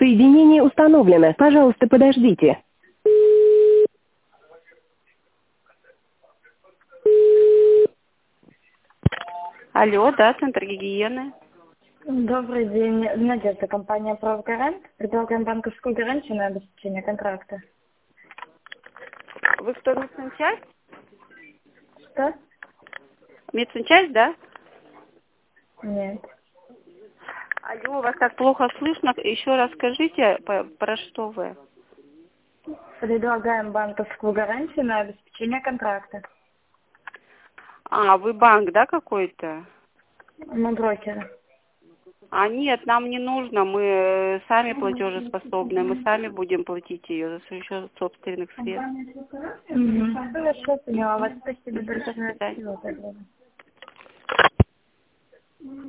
Соединение установлено. Пожалуйста, подождите. Алло, да, центр гигиены. Добрый день. Надежда, компания «Правгарант». Предлагаем банковскую гарантию на обеспечение контракта. Вы кто, медсанчасть? Что? Медсанчасть, да? Нет. Алло, вас так плохо слышно. Еще раз скажите, про что вы? Предлагаем банковскую гарантию на обеспечение контракта. А, вы банк, да, какой-то? Мы брокеры. А нет, нам не нужно, мы сами платежеспособны, мы сами будем платить ее за счет собственных средств. Хорошо, поняла вас. Спасибо До большое. свидания. Всего доброго.